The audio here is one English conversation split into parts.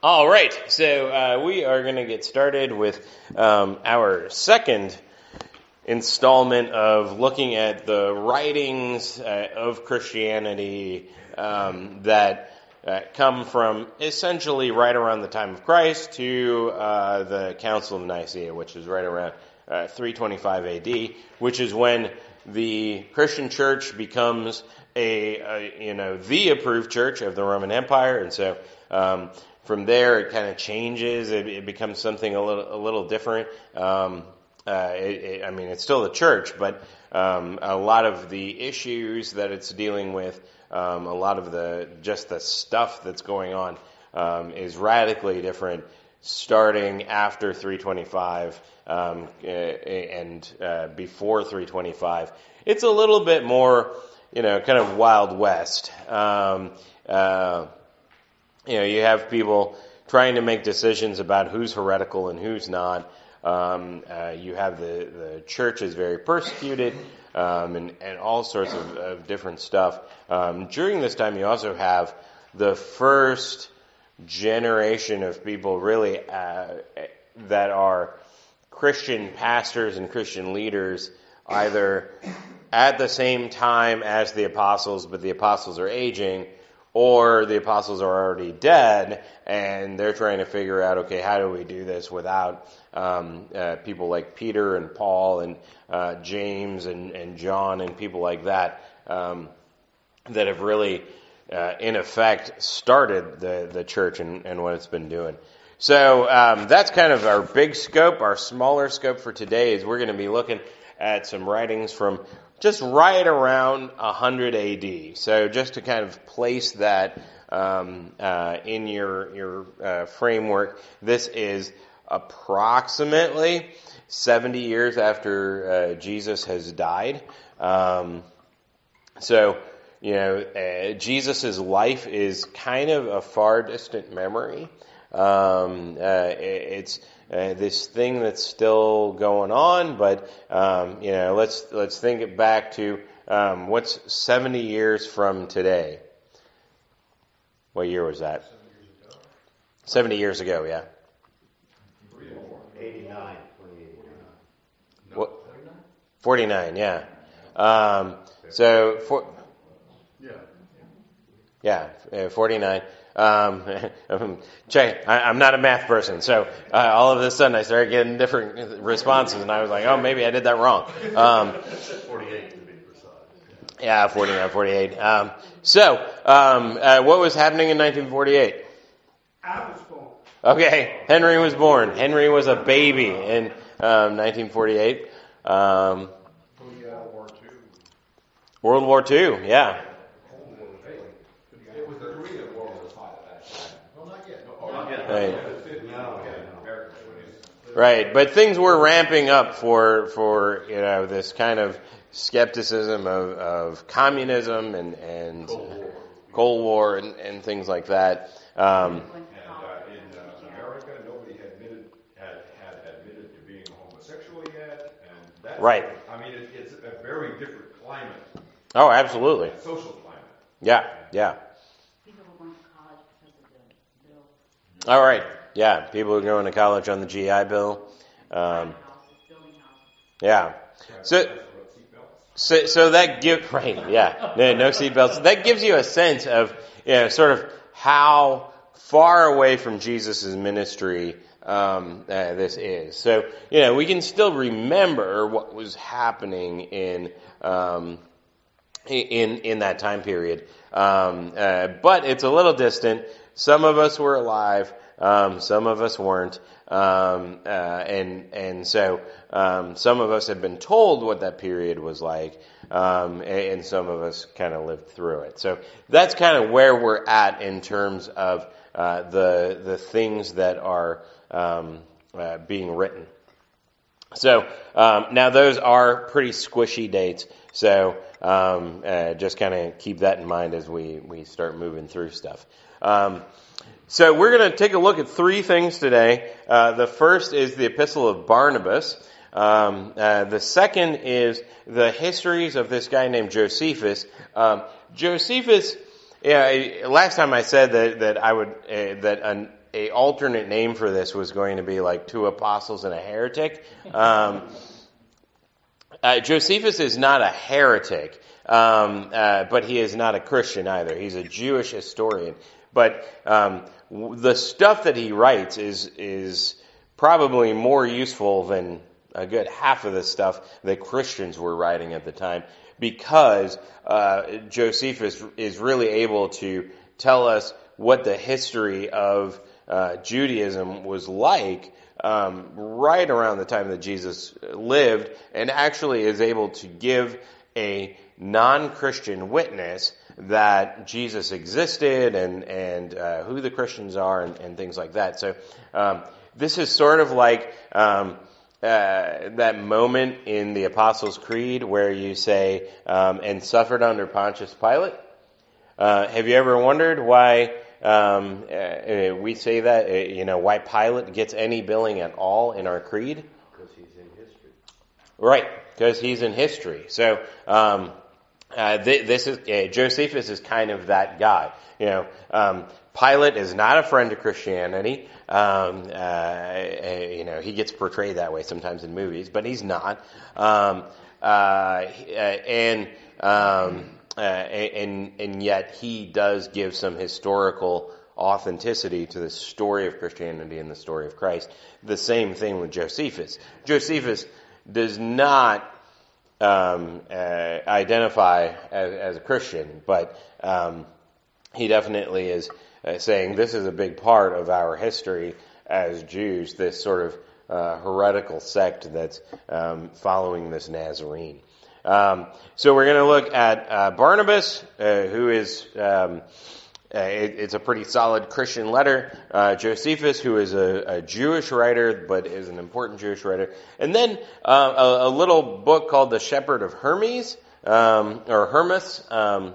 All right, so we are going to get started with our second installment of looking at the writings of Christianity that come from essentially right around the time of Christ to the Council of Nicaea, which is right around 325 AD, which is when the Christian church becomes the approved church of the Roman Empire, and so from there it kind of changes. It becomes something a little different. It's still the church, but a lot of the issues that it's dealing with, a lot of the stuff that's going on, is radically different starting after 325 and before 325. It's a little bit more, kind of Wild West. You have people trying to make decisions about who's heretical and who's not. You have the church is very persecuted, and all sorts of different stuff. During this time, you also have the first generation of people really that are Christian pastors and Christian leaders, either at the same time as the apostles, but the apostles are aging, or the apostles are already dead, and they're trying to figure out, okay, how do we do this without people like Peter and Paul and James and John and people like that that have really, in effect, started the church and what it's been doing. So that's kind of our big scope. Our smaller scope for today is we're going to be looking at some writings from just right around 100 AD. So just to kind of place that in your framework, this is approximately 70 years after Jesus has died. Jesus' life is kind of a far distant memory. It's this thing that's still going on, but let's think it back to what's 70 years from today. What year was that? 70 years ago, yeah. 89. 49, yeah. Yeah, 49. Check. I'm not a math person, so all of a sudden I started getting different responses, and I was like, oh, maybe I did that wrong. 48 to be precise. Yeah, 49, 48. What was happening in 1948? I was born. Okay, Henry was born. Henry was a baby in 1948. World War II. World War II, yeah. It was the Korean War was hot at that time. Well, not yet. Right. Right, but things were ramping up for this kind of skepticism of communism and Cold War and things like that. In America, nobody had admitted to being homosexual yet, and that's right. It's a very different climate. Oh, absolutely. Social climate. Yeah. People were going to college because of the bill. All right. Yeah, people are going to college on the GI Bill. Building houses. Yeah. So that gives right. Yeah. No seatbelts. That gives you a sense of sort of how far away from Jesus' ministry this is. So we can still remember what was happening in that time period, but it's a little distant. Some of us were alive. Some of us weren't, and so some of us have been told what that period was like, and some of us kind of lived through it. So that's kind of where we're at in terms of the things that are being written. So now those are pretty squishy dates. So just kind of keep that in mind as we start moving through stuff. So we're going to take a look at three things today. The first is the Epistle of Barnabas. The second is the histories of this guy named Josephus. Josephus, last time I said that I would that a alternate name for this was going to be like two apostles and a heretic. Josephus is not a heretic, but he is not a Christian either. He's a Jewish historian. But the stuff that he writes is probably more useful than a good half of the stuff that Christians were writing at the time, because Josephus is really able to tell us what the history of Judaism was like right around the time that Jesus lived, and actually is able to give a non-Christian witness that Jesus existed and who the Christians are and things like that. So this is sort of like that moment in the Apostles' Creed where you say, and suffered under Pontius Pilate. Have you ever wondered why we say that, why Pilate gets any billing at all in our creed? Because he's in history. Right, because he's in history. So this is Josephus is kind of that guy. Pilate is not a friend to Christianity. He gets portrayed that way sometimes in movies, but he's not. And yet he does give some historical authenticity to the story of Christianity and the story of Christ. The same thing with Josephus. Josephus does not identify as a Christian, but he definitely is saying this is a big part of our history as Jews, this sort of heretical sect that's following this Nazarene. So we're going to look at Barnabas, who is, it's a pretty solid Christian letter. Josephus, who is a Jewish writer, but is an important Jewish writer. And then a little book called The Shepherd of Hermes, or Hermas.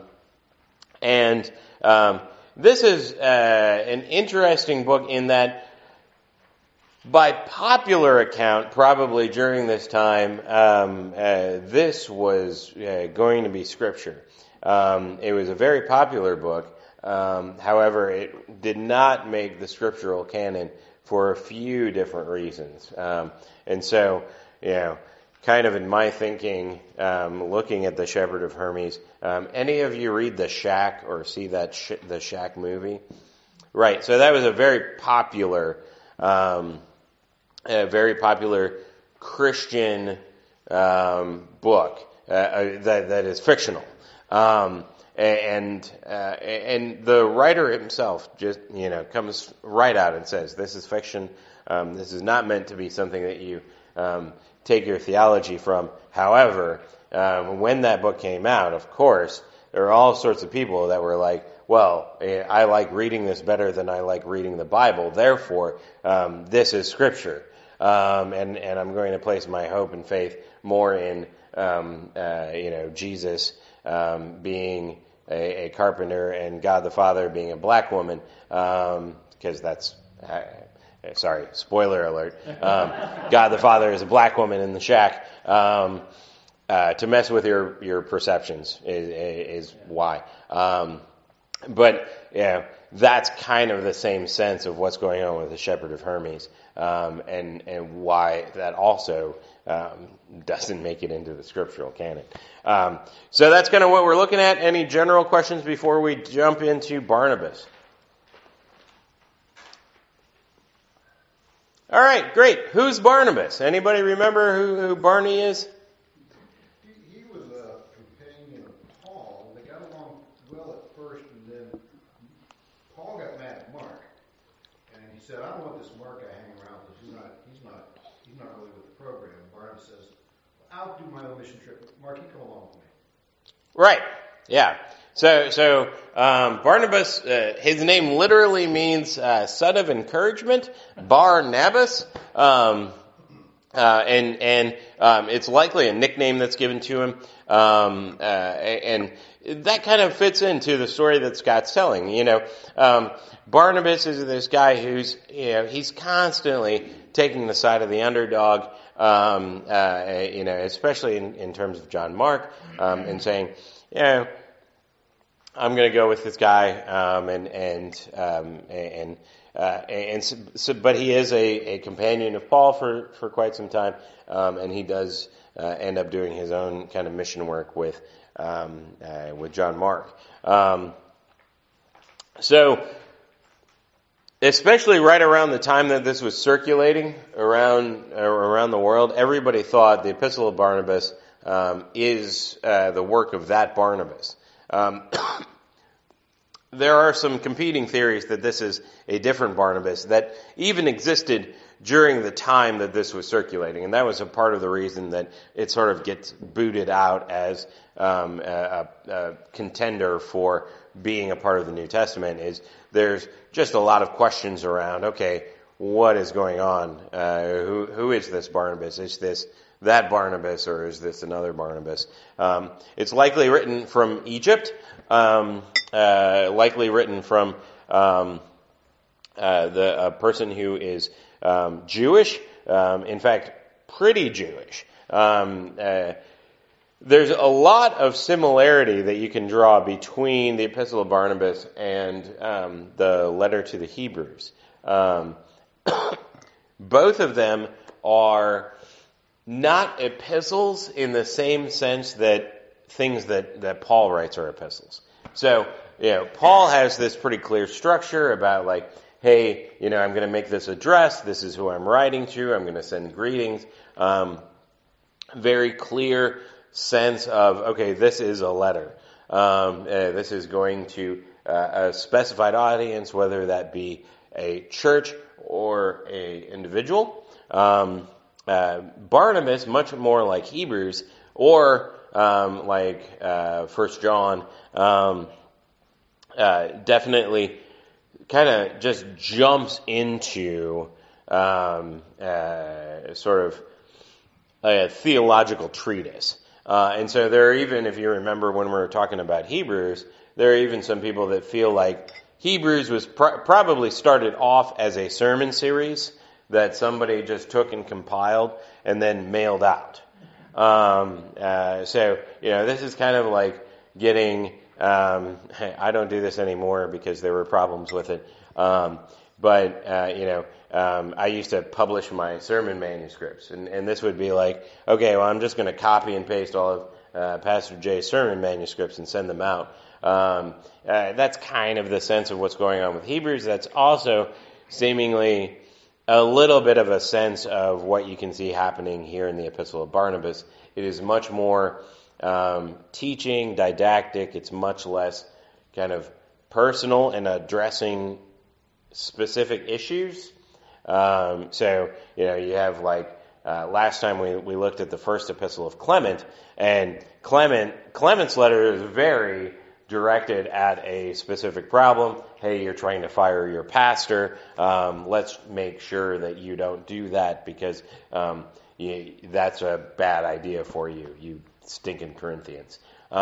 This is an interesting book in that, by popular account, probably during this time, this was going to be scripture. It was a very popular book. However, it did not make the scriptural canon for a few different reasons. And so, kind of in my thinking, looking at The Shepherd of Hermes, any of you read The Shack or see that the Shack movie? Right. So that was a very popular Christian book that is fictional, and the writer himself just comes right out and says, "This is fiction. This is not meant to be something that you take your theology from." However, when that book came out, of course, there were all sorts of people that were like, well, I like reading this better than I like reading the Bible. Therefore, this is scripture. And I'm going to place my hope and faith more in, Jesus being a carpenter and God the Father being a black woman, because that's, sorry, spoiler alert. God the Father is a black woman in the shack. To mess with your perceptions is why. But that's kind of the same sense of what's going on with the Shepherd of Hermes, and why that also doesn't make it into the scriptural canon. So that's kind of what we're looking at. Any general questions before we jump into Barnabas? All right, great. Who's Barnabas? Anybody remember who Barney is? He was a companion of Paul. They got along well at first, and then Paul got mad at Mark, and he said, "I don't want this Mark guy hanging around because he's not really with the program." And Barnabas says, "I'll do my own mission trip. Mark, you come along with me." Right. Yeah. So Barnabas, his name literally means son of encouragement, Barnabas, and it's likely a nickname that's given to him, and that kind of fits into the story that Scott's telling. Barnabas is this guy who's he's constantly taking the side of the underdog, especially in terms of John Mark, and saying, I'm going to go with this guy, but he is a companion of Paul for quite some time, and he does end up doing his own kind of mission work with John Mark. So, especially right around the time that this was circulating around the world, everybody thought the Epistle of Barnabas is the work of that Barnabas. There are some competing theories that this is a different Barnabas that even existed during the time that this was circulating, and that was a part of the reason that it sort of gets booted out as a contender for being a part of the New Testament. Is there's just a lot of questions around, okay, what is going on? Who is this Barnabas? Is this that Barnabas, or is this another Barnabas? It's likely written from Egypt, likely written from a person who is Jewish, in fact, pretty Jewish. There's a lot of similarity that you can draw between the Epistle of Barnabas and the letter to the Hebrews. Both of them are not epistles in the same sense that things that Paul writes are epistles. So, Paul has this pretty clear structure about like, hey, I'm going to make this address. This is who I'm writing to. I'm going to send greetings. Very clear sense of, okay, this is a letter. This is going to a specified audience, whether that be a church or a individual. Barnabas, much more like Hebrews or like 1 John, definitely kind of just jumps into sort of a theological treatise. And so there are even, if you remember when we were talking about Hebrews, there are even some people that feel like Hebrews was probably started off as a sermon series that somebody just took and compiled and then mailed out. So, this is kind of like getting, I don't do this anymore because there were problems with it. But I used to publish my sermon manuscripts, and this would be like, okay, well, I'm just going to copy and paste all of Pastor Jay's sermon manuscripts and send them out. That's kind of the sense of what's going on with Hebrews. That's also seemingly a little bit of a sense of what you can see happening here in the Epistle of Barnabas. It is much more teaching, didactic. It's much less kind of personal and addressing specific issues. So, you have like, last time we looked at the first epistle of Clement, and Clement's letter is very directed at a specific problem. Hey, you're trying to fire your pastor. Let's make sure that you don't do that because that's a bad idea for you, you stinking Corinthians.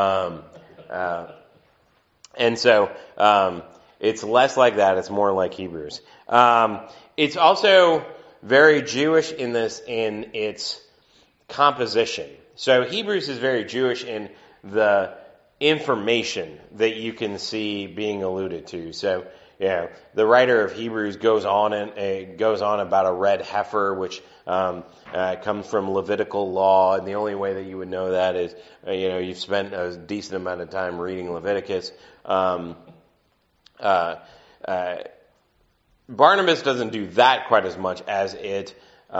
And so it's less like that. It's more like Hebrews. It's also very Jewish in its composition. So Hebrews is very Jewish in the information that you can see being alluded to. So, the writer of Hebrews goes on about a red heifer, which comes from Levitical law, and the only way that you would know that is, you've spent a decent amount of time reading Leviticus. Barnabas doesn't do that quite as much as it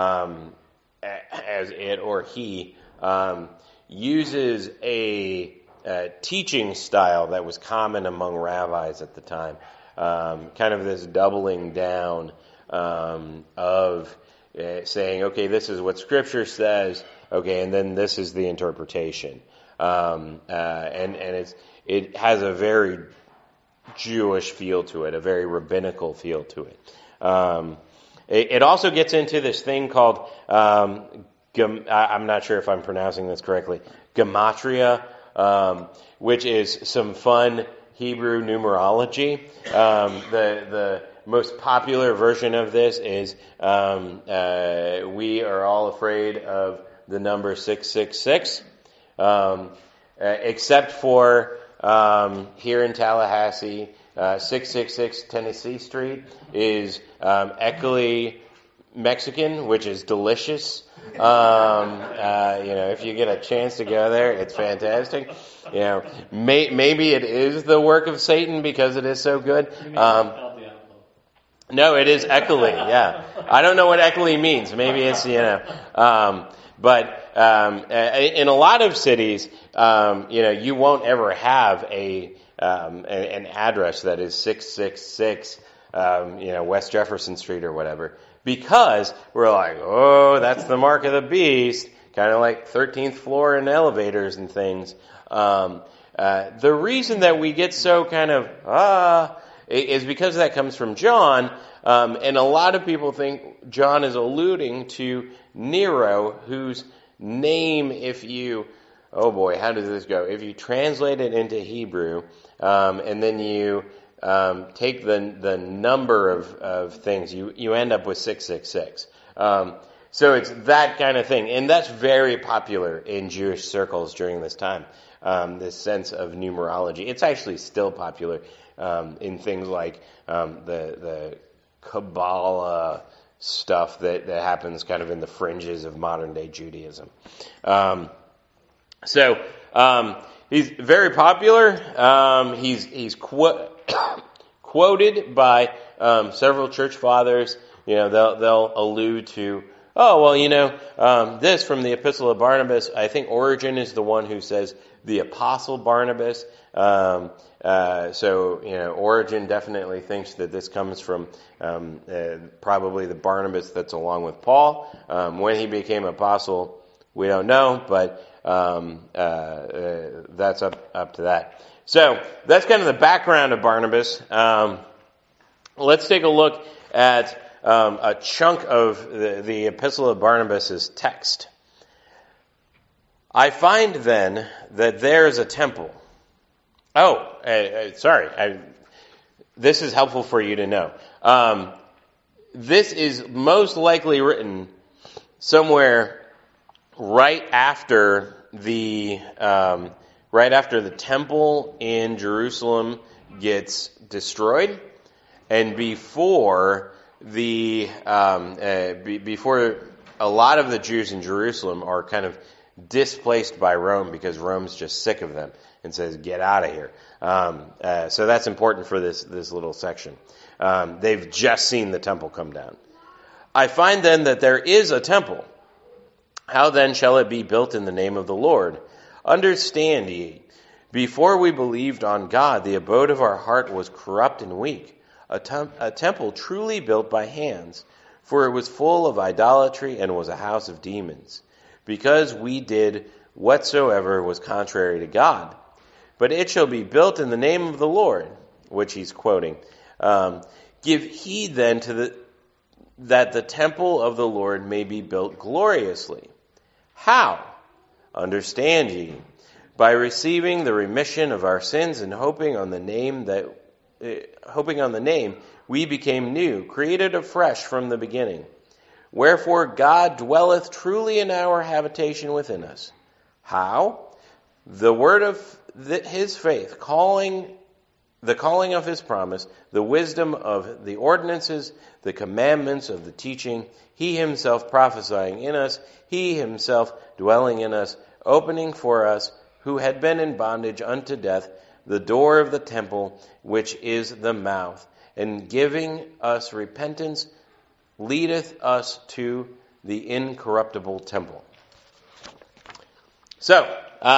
or he uses a teaching style that was common among rabbis at the time. Kind of this doubling down of saying, okay, this is what Scripture says, okay, and then this is the interpretation. And it has a very Jewish feel to it, a very rabbinical feel to it. It also gets into this thing called, I'm not sure if I'm pronouncing this correctly, gematria, which is some fun Hebrew numerology. The most popular version of this is we are all afraid of the number 666, except for here in Tallahassee, 666 Tennessee Street is Eckley Mexican, which is delicious. If you get a chance to go there, it's fantastic. Maybe it is the work of Satan because it is so good. No, it is Eckley. Yeah, I don't know what Eckley means. Maybe it's but in a lot of cities, you won't ever have an address that is 666, West Jefferson Street or whatever, because we're like, oh, that's the mark of the beast, kind of like 13th floor in elevators and things. The reason that we get so kind of, is because that comes from John, and a lot of people think John is alluding to Nero, whose name, oh boy, how does this go? If you translate it into Hebrew, and then you take the number of things, you end up with 666. So it's that kind of thing, and that's very popular in Jewish circles during this time. This sense of numerology. It's actually still popular in things like the Kabbalah stuff that happens kind of in the fringes of modern day Judaism. So he's very popular. He's quoted by several church fathers. They'll allude to, this from the Epistle of Barnabas. I think Origen is the one who says the Apostle Barnabas. Origen definitely thinks that this comes from probably the Barnabas that's along with Paul. When he became apostle, we don't know, but that's up to that. So that's kind of the background of Barnabas. Let's take a look at a chunk of the Epistle of Barnabas' text. I find then that there is a temple. Sorry. This is helpful for you to know. This is most likely written somewhere right after the temple in Jerusalem gets destroyed, and before before a lot of the Jews in Jerusalem are kind of displaced by Rome because Rome's just sick of them and says, get out of here. So that's important for this little section. They've just seen the temple come down. I find then that there is a temple. How then shall it be built in the name of the Lord? Understand ye, before we believed on God, the abode of our heart was corrupt and weak, a temple truly built by hands, for it was full of idolatry and was a house of demons, because we did whatsoever was contrary to God. But it shall be built in the name of the Lord, which he's quoting. Give heed then that the temple of the Lord may be built gloriously. How? Understand ye, by receiving the remission of our sins and hoping on the name, we became new, created afresh from the beginning. Wherefore God dwelleth truly in our habitation within us. How? The word of his faith, the calling of his promise, the wisdom of the ordinances, the commandments of the teaching, he himself prophesying in us, he himself dwelling in us, opening for us, who had been in bondage unto death, the door of the temple, which is the mouth, and giving us repentance, leadeth us to the incorruptible temple. So,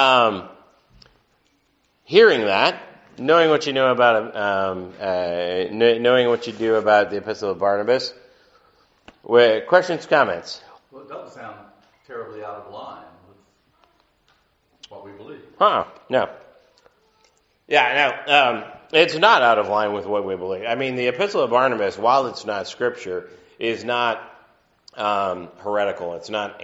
hearing that, knowing what you know about knowing what you do about the Epistle of Barnabas, questions, comments? Well, it doesn't sound terribly out of line with what we believe. No. Yeah, no. It's not out of line with what we believe. I mean, the Epistle of Barnabas, while it's not scripture, is not heretical. It's not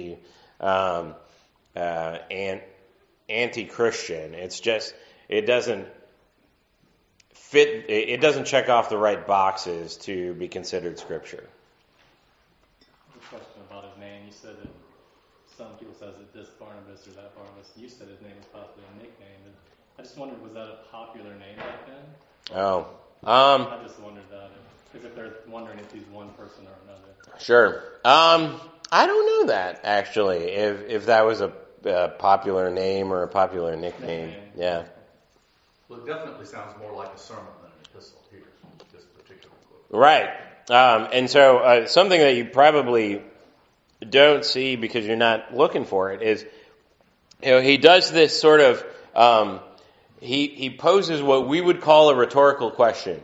anti-Christian. It's just, it doesn't fit, it doesn't check off the right boxes to be considered scripture. The question about his name, you said that some people says that this Barnabas or that Barnabas, you said his name was possibly a nickname. I just wondered, was that a popular name back then? Oh, I just wondered that. Because if they're wondering if he's one person or another. sure. I don't know that, actually, if that was a popular name or a popular nickname. Yeah. Well, it definitely sounds more like a sermon than an epistle here, this particular book. Right. And so something that you probably don't see because you're not looking for it is, he does this sort of, he poses what we would call a rhetorical question.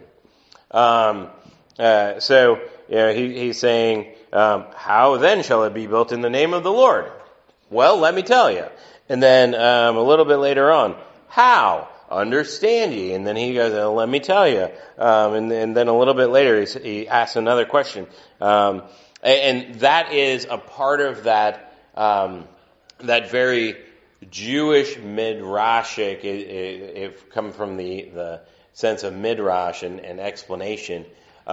He's saying, how then shall it be built in the name of the Lord? Well, let me tell you. And then a little bit later on, how? Understand ye. And then he goes, let me tell you. And then a little bit later, he asks another question. And that is a part of that very Jewish midrashic, if come from the sense of midrash and explanation.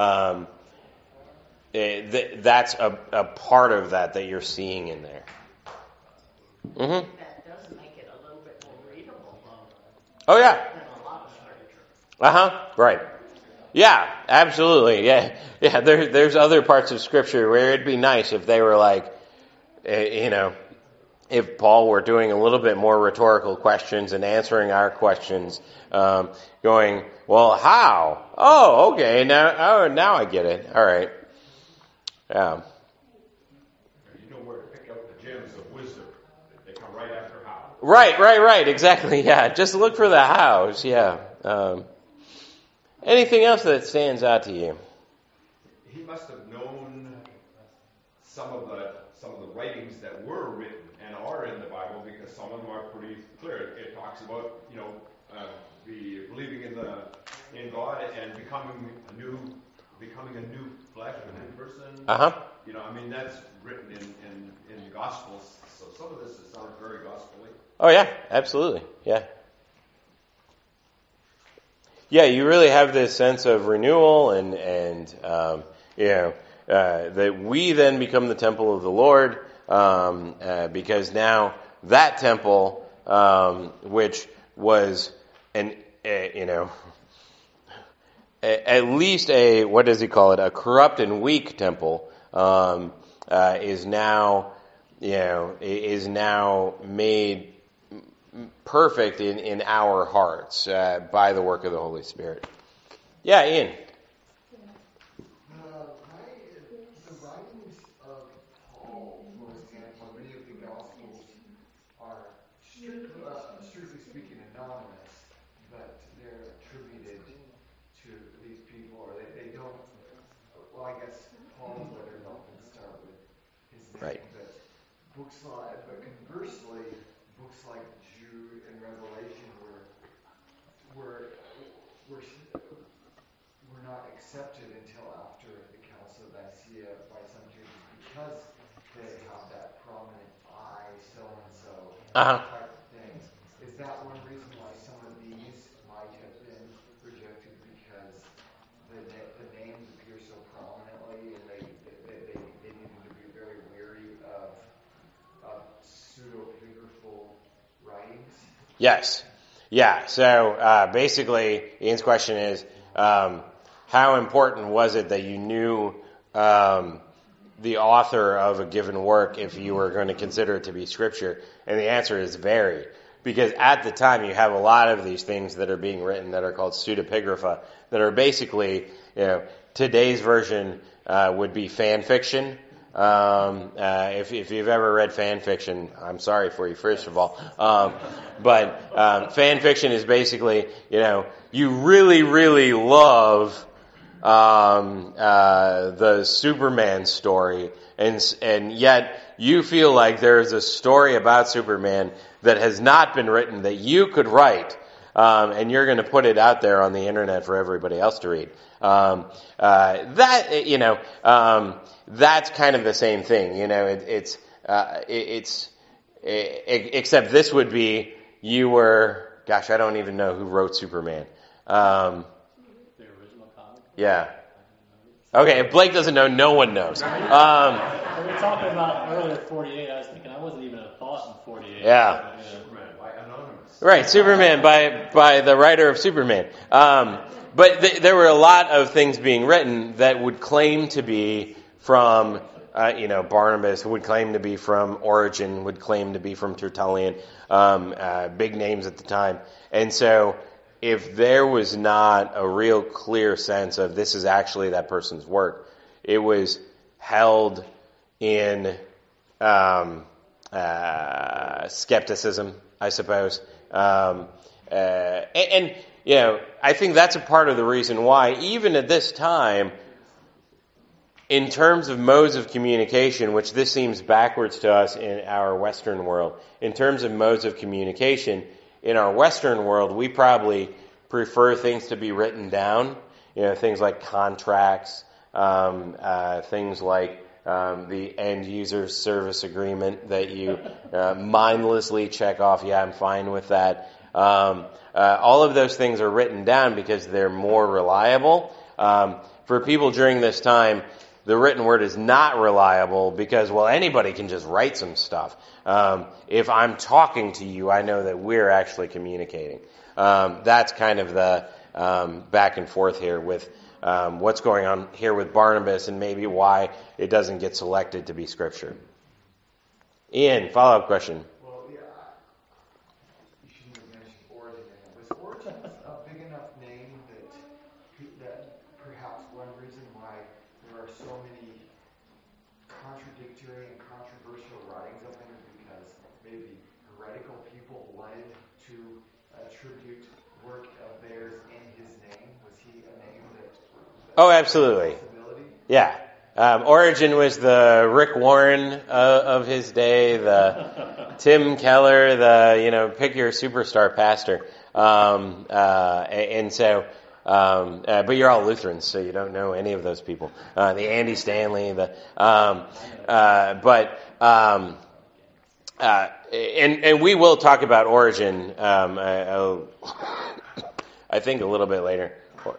That's a part of that you're seeing in there. Mm-hmm. That does make it a little bit more readable, though, Oh, yeah. than a lot of scripture. Uh-huh. Right. Yeah, absolutely. Yeah. There's other parts of Scripture where it'd be nice if they were like, if Paul were doing a little bit more rhetorical questions and answering our questions, going, well, how? Oh, okay. Now I get it. All right. Yeah. You know where to pick out the gems of wisdom. They come right after how. Right. Exactly. Yeah. Just look for the hows. Yeah. Anything else that stands out to you? He must have known some of the writings that were written and are in the Bible, because some of them are pretty clear. It talks about believing in God and becoming a new flesh, a new person. Uh-huh. That's written in the Gospels. So some of this sounds very gospel-y. Oh, yeah, absolutely. Yeah. Yeah, you really have this sense of renewal and that we then become the temple of the Lord, because now that temple, which was at least what does he call it? A corrupt and weak temple, is now made perfect in our hearts by the work of the Holy Spirit. Yeah, Ian. The writings of Paul, for example, many of the Gospels are strictly speaking anonymous, but they're attributed to these people, or they don't. Well, I guess Paul's letters often start with his name, Right. but conversely, books like Jude and Revelation were not accepted until after the Council of Nicaea by some churches, because they have that prominent I so-and-so type of thing. Is that one reason why some of these might have been rejected, because the names appear so prominently, and they needed to be very weary of pseudepigraphal writings? Yes. Yeah. So basically, Ian's question is, how important was it that you knew the author of a given work if you were going to consider it to be Scripture? And the answer is very. Because at the time, you have a lot of these things that are being written that are called pseudepigrapha, that are basically, today's version would be fan fiction. If you've ever read fan fiction, I'm sorry for you, first of all. But fan fiction is basically, you really, really love the Superman story, and yet you feel like there's a story about Superman that has not been written that you could write, and you're going to put it out there on the internet for everybody else to read. That's kind of the same thing. Except this would be, I don't even know who wrote Superman. The original comic? Yeah. Okay, if Blake doesn't know, no one knows. We were talking about earlier 48. I was thinking I wasn't even a thought in 48. Yeah. Superman by Anonymous. Right, Superman by the writer of Superman. But there were a lot of things being written that would claim to be from, Barnabas, would claim to be from Origen, would claim to be from Tertullian, big names at the time. And so if there was not a real clear sense of this is actually that person's work, it was held in skepticism, I suppose. I think that's a part of the reason why, even at this time, in terms of modes of communication, which this seems backwards to us in our Western world, in terms of modes of communication, in our Western world, we probably prefer things to be written down, things like contracts, things like the end user service agreement that you mindlessly check off, yeah, I'm fine with that. All of those things are written down because they're more reliable. For people during this time, the written word is not reliable because, anybody can just write some stuff. If I'm talking to you, I know that we're actually communicating. That's kind of the back and forth here with what's going on here with Barnabas and maybe why it doesn't get selected to be Scripture. Ian, follow-up question. Well, yeah, you shouldn't have mentioned Origen. Was Origen a big enough name that perhaps one reason why there are so many contradictory and controversial writings of him is because maybe heretical people wanted to attribute work of theirs in his name? Was he a name that... Oh, absolutely. Yeah. Origen was the Rick Warren of his day, the Tim Keller, the, pick your superstar pastor. But you're all Lutherans, so you don't know any of those people. The Andy Stanley, and we will talk about Origen, I think a little bit later.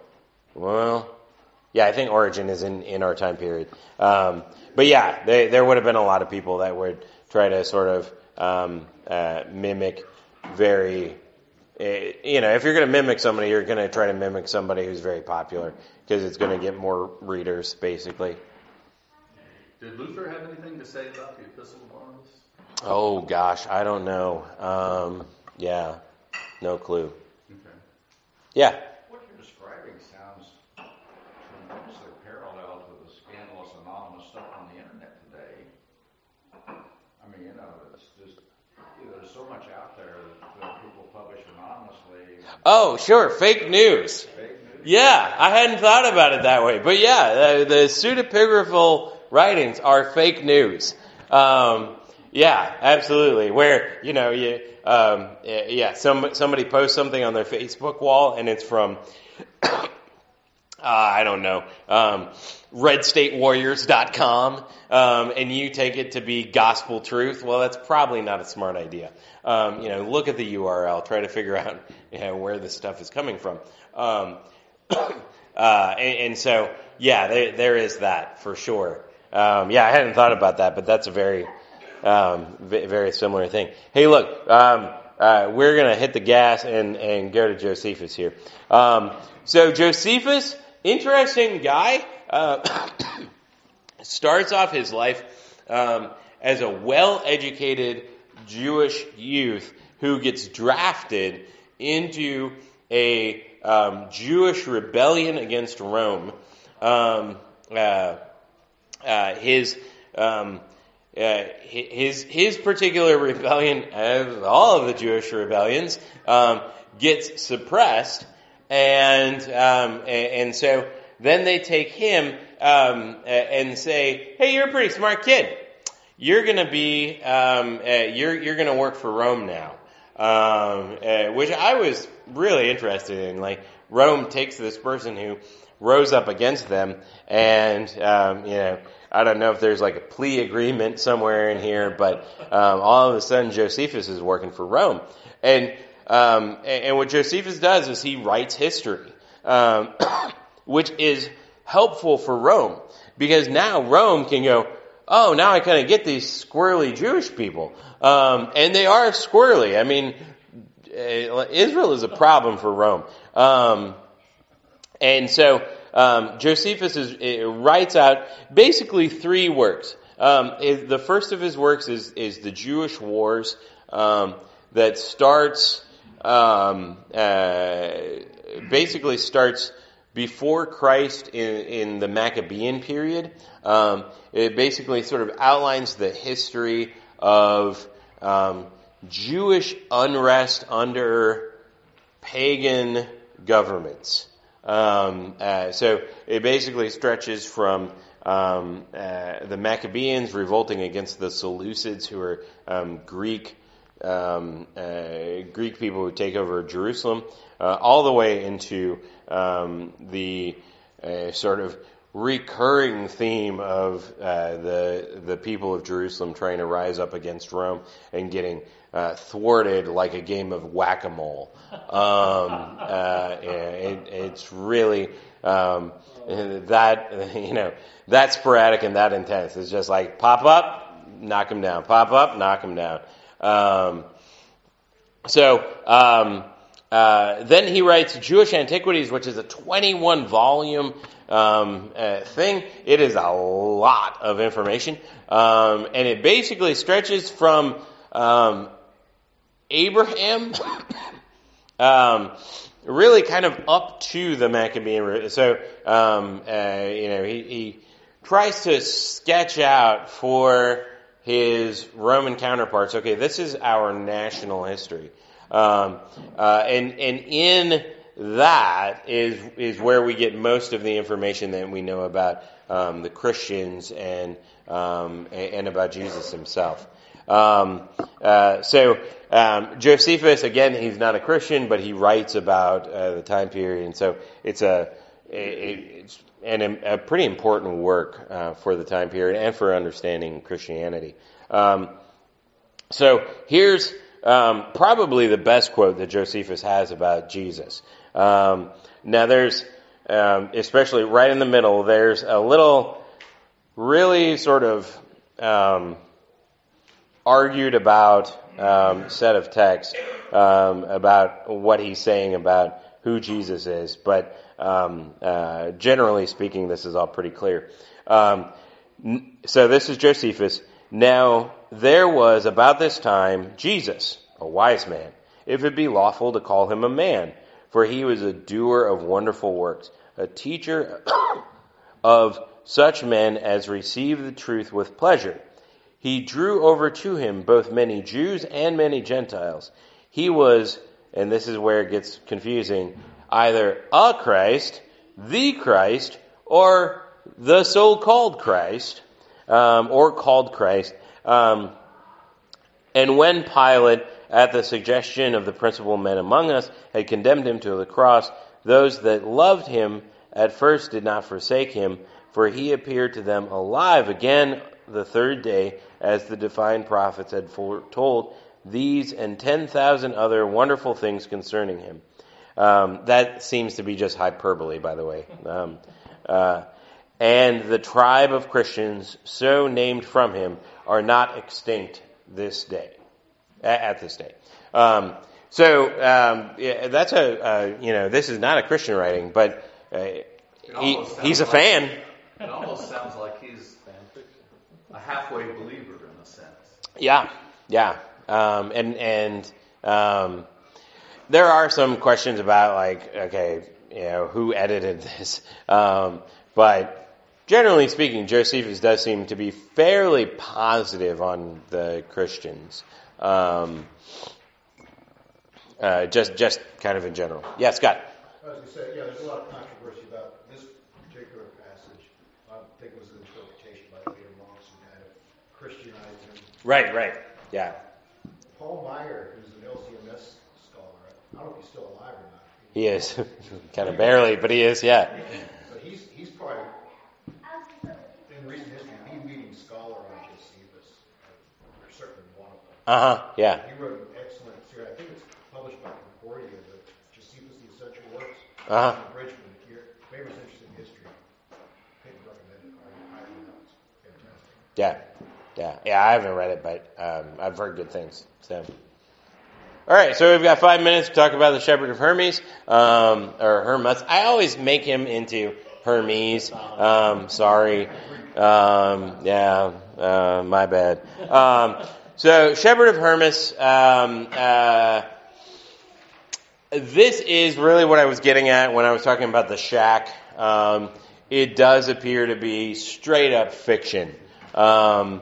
I think Origen is in our time period. But yeah, there would have been a lot of people that would try to sort of mimic very, if you're going to mimic somebody, you're going to try to mimic somebody who's very popular because it's going to get more readers, basically. Did Luther have anything to say about the Epistle of Barnabas? Oh gosh, I don't know. No clue. Okay. Yeah. What you're describing sounds tremendously parallel to the scandalous anonymous stuff on the internet today. I mean, it's just, there's so much out there that people publish anonymously. Oh, sure, fake news. Yeah, I hadn't thought about it that way. But yeah, the pseudepigraphal writings are fake news. Yeah, absolutely. Where, somebody posts something on their Facebook wall and it's from, I don't know, redstatewarriors.com, and you take it to be gospel truth. Well, that's probably not a smart idea. Look at the URL, try to figure out where this stuff is coming from. So, there is that for sure. I hadn't thought about that, but that's a very, very similar thing. Hey, look, we're going to hit the gas and go to Josephus here. So Josephus, interesting guy, starts off his life as a well-educated Jewish youth who gets drafted into a Jewish rebellion against Rome. His particular rebellion, as all of the Jewish rebellions, gets suppressed, and so then they take him and say, "Hey, you're a pretty smart kid. You're gonna be you're gonna work for Rome now," which I was really interested in. Like, Rome takes this person who rose up against them, and I don't know if there's like a plea agreement somewhere in here, but all of a sudden Josephus is working for Rome, and what Josephus does is he writes history, which is helpful for Rome, because now Rome can go, oh, now I kind of get these squirrely Jewish people, and they are squirrely. I mean, Israel is a problem for Rome. And so Josephus writes out basically 3 works. The first of his works is the Jewish Wars that basically starts before Christ in the Maccabean period. It basically sort of outlines the history of Jewish unrest under pagan governments. So it basically stretches from the Maccabeans revolting against the Seleucids, who are Greek people who take over Jerusalem, all the way into the sort of recurring theme of the people of Jerusalem trying to rise up against Rome and getting thwarted like a game of whack-a-mole. It's really that sporadic and that intense. It's just like pop up, knock him down. Pop up, knock him down. Then he writes Jewish Antiquities, which is a 21-volume thing. It is a lot of information, and it basically stretches from Abraham, really kind of up to the Maccabean. So, he tries to sketch out for his Roman counterparts. Okay, this is our national history. And in that is where we get most of the information that we know about the Christians and about Jesus himself. Josephus, again, he's not a Christian, but he writes about the time period, and so it's a pretty important work for the time period and for understanding Christianity. So here's probably the best quote that Josephus has about Jesus. Now there's, especially right in the middle, there's a little, really sort of argued about set of text about what he's saying about who Jesus is, but generally speaking, this is all pretty clear. So this is Josephus. Now there was about this time Jesus, a wise man, if it be lawful to call him a man, for he was a doer of wonderful works, a teacher of such men as receive the truth with pleasure. He drew over to him both many Jews and many Gentiles. He was, and this is where it gets confusing, either a Christ, the Christ, or the so-called Christ, or called Christ. And when Pilate, at the suggestion of the principal men among us, had condemned him to the cross, those that loved him at first did not forsake him, for he appeared to them alive again the 3rd day, as the divine prophets had foretold these and 10,000 other wonderful things concerning him. That seems to be just hyperbole, by the way. And the tribe of Christians, so named from him, are not extinct this day, at this day. That's this is not a Christian writing, but he's a fan. It almost sounds like he's a halfway believer in a sense. Yeah. There are some questions about who edited this, but generally speaking, Josephus does seem to be fairly positive on the Christians. Just kind of in general. Yeah, Scott. I was going to say, there's a lot of controversy about this particular passage. I think it was an interpretation by Peter Moss who kind of Christianized him. Right. Yeah. Paul Meyer, who's an LCMS scholar, I don't know if he's still alive or not. He is. Kind of barely, but he is, yeah. But he's probably, in recent history, the leading scholar on Josephus, or certainly one of them. Yeah. He wrote an excellent series. I think it's published by Concordia, the Josephus, the Essential Works. Bridgman. If your favorite's interested in history, I think recommend it. Highly enough. It's fantastic. Yeah. I haven't read it, but I've heard good things. So, All right, so we've got 5 minutes to talk about the shepherd of Hermes, or Hermas. I always make him into Hermes. Sorry. My bad. So, shepherd of Hermas, this is really what I was getting at when I was talking about the shack. It does appear to be straight up fiction. So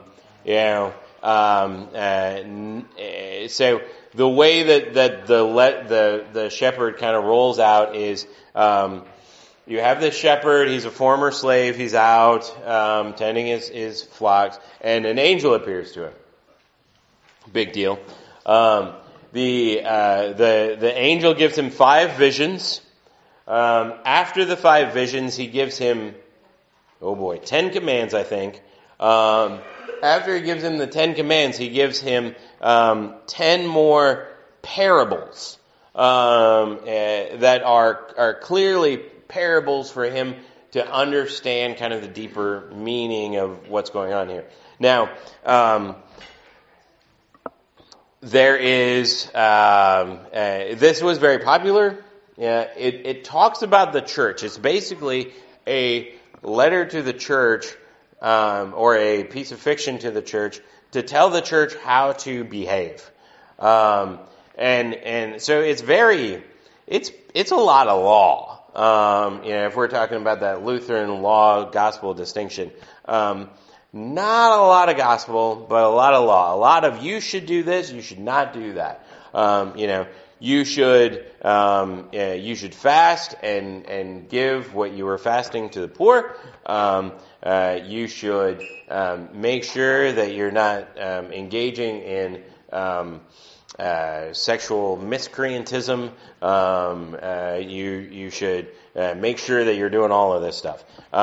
the way that the shepherd kind of rolls out is, you have this shepherd, he's a former slave, he's out, tending his flocks, and an angel appears to him. Big deal. The angel gives him 5 visions. After the 5 visions, he gives him, 10 commands, I think. After he gives him the 10 commands, he gives him 10 more parables that are clearly parables for him to understand kind of the deeper meaning of what's going on here. Now, there is, this was very popular. It talks about the church. It's basically a letter to the church, or a piece of fiction to the church to tell the church how to behave. And so it's a lot of law. If we're talking about that Lutheran law gospel distinction, not a lot of gospel, but a lot of law. A lot of you should do this, you should not do that. You should fast and give what you were fasting to the poor. You should make sure that you're not engaging in sexual miscreantism. You should make sure that you're doing all of this stuff.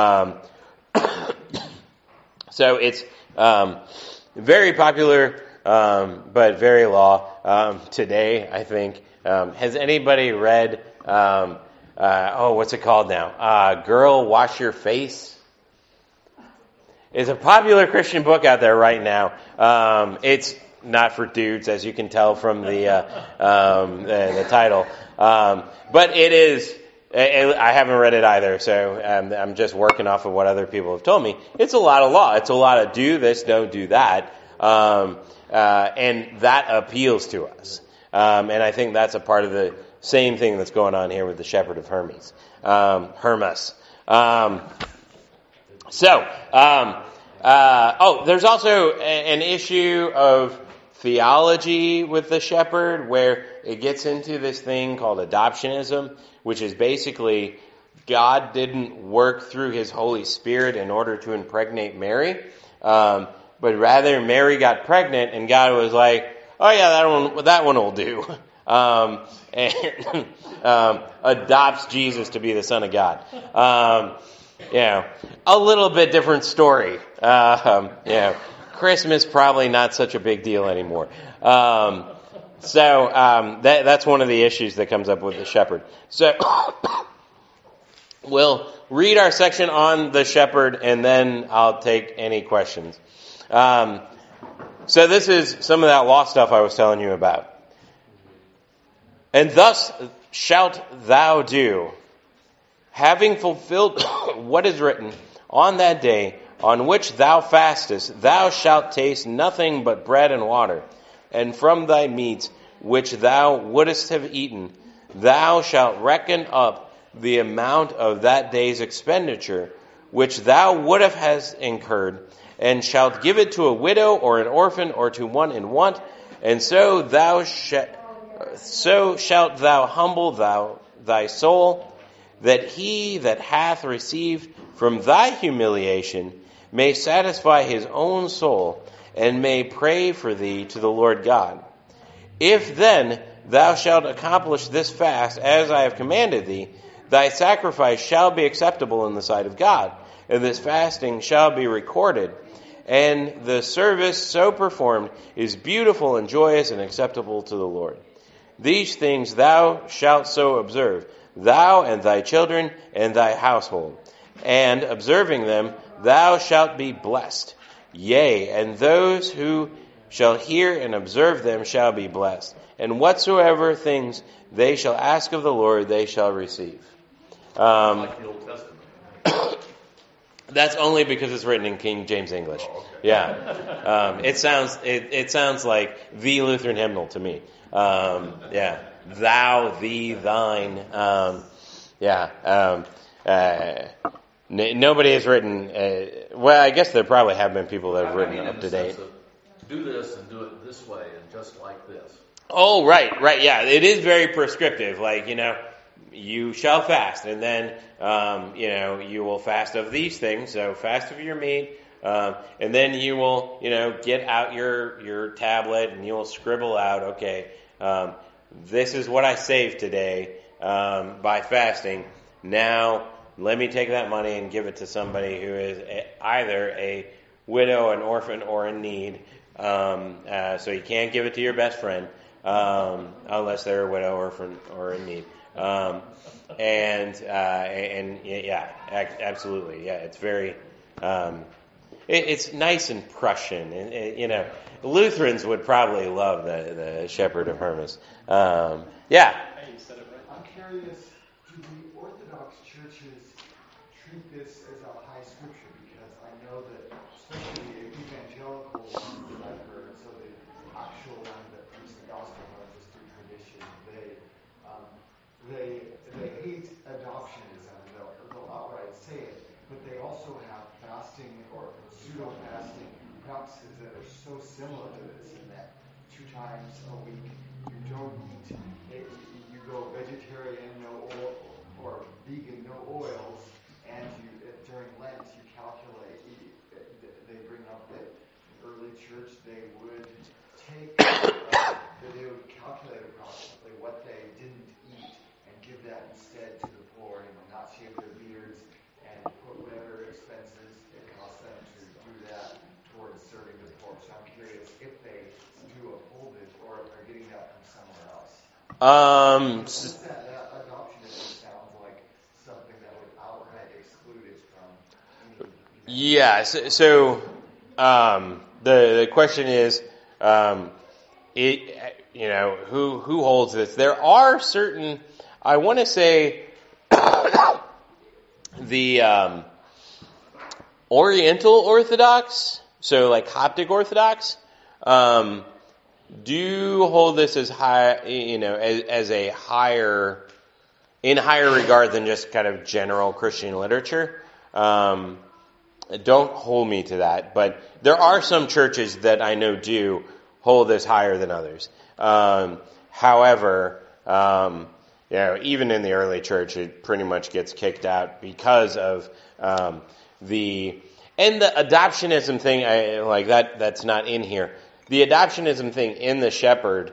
So it's very popular, but very law today, I think. Has anybody read, what's it called now? Girl, Wash Your Face? It's a popular Christian book out there right now. It's not for dudes, as you can tell from the title. But it is, I haven't read it either, so I'm just working off of what other people have told me. It's a lot of law. It's a lot of do this, don't do that. And that appeals to us. And I think that's a part of the same thing that's going on here with the shepherd of Hermes. Hermas. There's also an issue of theology with the shepherd where it gets into this thing called adoptionism, which is basically God didn't work through his Holy Spirit in order to impregnate Mary, but rather Mary got pregnant and God was like, oh yeah, that one will do. And adopts Jesus to be the Son of God. A little bit different story. Christmas probably not such a big deal anymore. That's one of the issues that comes up with the shepherd. So we'll read our section on the shepherd, and then I'll take any questions. So this is some of that law stuff I was telling you about. And thus shalt thou do, having fulfilled what is written, on that day on which thou fastest, thou shalt taste nothing but bread and water. And from thy meats which thou wouldest have eaten, thou shalt reckon up the amount of that day's expenditure, which thou would have hast incurred, and shalt give it to a widow or an orphan or to one in want, and so shalt thou humble thy soul, that he that hath received from thy humiliation may satisfy his own soul, and may pray for thee to the Lord God. If then thou shalt accomplish this fast as I have commanded thee, thy sacrifice shall be acceptable in the sight of God, and this fasting shall be recorded, and the service so performed is beautiful and joyous and acceptable to the Lord. These things thou shalt so observe, thou and thy children and thy household, and observing them thou shalt be blessed. Yea, and those who shall hear and observe them shall be blessed. And whatsoever things they shall ask of the Lord, they shall receive. Like the Old Testament. That's only because it's written in King James English. Oh, okay. Yeah. It sounds like the Lutheran hymnal to me. Yeah. Thou, thee, thine. Nobody has written, well, I guess there probably have been people that have written up to date. Do this and do it this way and just like this. Oh, right, yeah. It is very prescriptive. Like, you shall fast, and then, you will fast of these things. So fast of your meat, and then you will, get out your tablet and you will scribble out, okay, this is what I saved today, by fasting. Now, let me take that money and give it to somebody who is either a widow, an orphan, or in need. So you can't give it to your best friend, unless they're a widow, orphan, or in need. Absolutely. Yeah, it's very, it's nice and Prussian. And, Lutherans would probably love the Shepherd of Hermas. Yeah. I'm curious, do the Orthodox churches treat this as a high scripture? Because I know that, especially the evangelical ones that I've heard, so the actual ones that preach the gospel, not just through tradition, they hate adoptionism. They'll outright say it, but they also have fasting or pseudo-fasting practices that are so similar to this, in that 2 times a week you don't eat. You go vegetarian, no oil, or vegan, no oils, and during Lent you calculate. They bring up that in early church they would take, they would calculate approximately what they didn't eat and give that instead to the poor, not shave their beards, and put whatever expenses it costs them to do that towards serving the poor. So I'm curious if they do uphold it or if they're getting that from somewhere else. That adoptionism sounds like something that would outright exclude it from any. Yeah. So the question is, who holds this? There are certain, I want to say, the Oriental Orthodox, so like Coptic Orthodox, do hold this as high, as a higher regard than just kind of general Christian literature. Don't hold me to that, but there are some churches that I know do hold this higher than others. However, even in the early church, it pretty much gets kicked out because of the adoptionism thing. That's not in here. The adoptionism thing in the Shepherd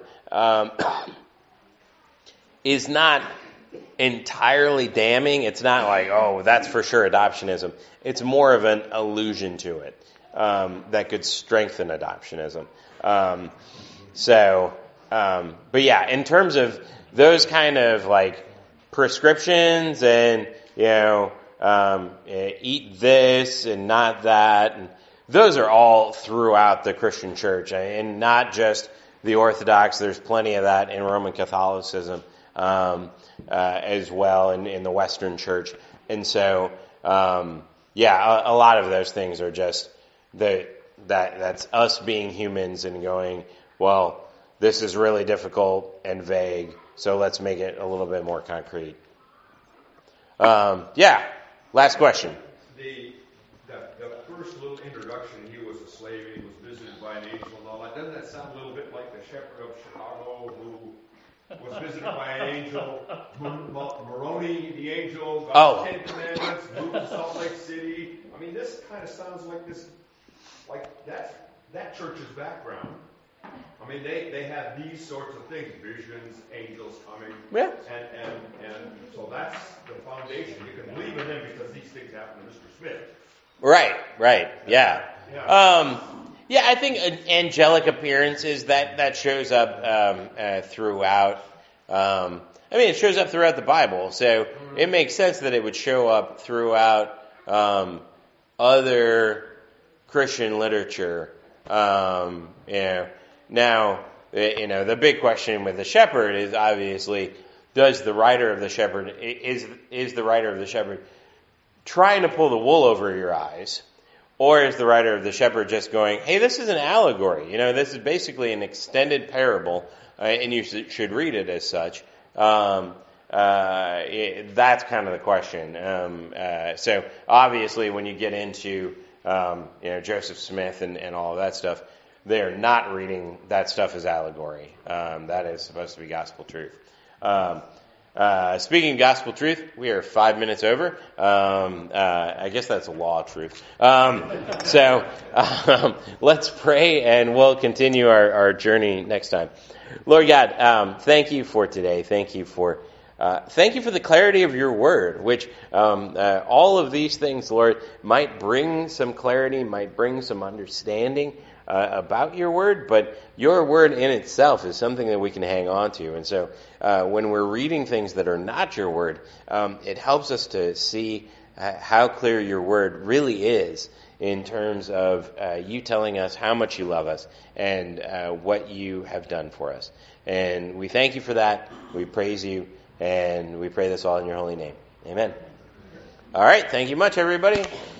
is not entirely damning. It's not like, oh, that's for sure adoptionism. It's more of an allusion to it that could strengthen adoptionism. But yeah, in terms of those kind of like prescriptions and, eat this and not that, and those are all throughout the Christian church, and not just the Orthodox. There's plenty of that in Roman Catholicism as well, in the Western church. And so, a lot of those things are just that's us being humans and going, well, this is really difficult and vague, so let's make it a little bit more concrete. Last question. The first little introduction, he was a slave, he was visited by an angel and all that. Doesn't that sound a little bit like the shepherd of Chicago who was visited by an angel? Moroni, the angel, got the 10 Commandments, moved to Salt Lake City. I mean, this kind of sounds like that church's background. I mean, they have these sorts of things, visions, angels coming. Yeah. And so that's the foundation. You can believe in them because these things happen to Mr. Smith. Right, yeah. I think angelic appearances, that shows up throughout. It shows up throughout the Bible, so it makes sense that it would show up throughout other Christian literature. Now, the big question with the shepherd is obviously, does the writer of the shepherd, is the writer of the shepherd trying to pull the wool over your eyes? Or is the writer of the shepherd just going, hey, this is an allegory. This is basically an extended parable, and you should read it as such. That's kind of the question. So obviously when you get into, Joseph Smith and all of that stuff, they're not reading that stuff as allegory. That is supposed to be gospel truth. Speaking of gospel truth, we are 5 minutes over. I guess that's a law of truth. Let's pray and we'll continue our journey next time. Lord God, thank you for today. Thank you for the clarity of your word, which all of these things, Lord, might bring some clarity, might bring some understanding about your word, but your word in itself is something that we can hang on to. And so when we're reading things that are not your word, it helps us to see how clear your word really is in terms of you telling us how much you love us and what you have done for us. And we thank you for that. We praise you, and we pray this all in your holy name. Amen. All right. Thank you much, everybody.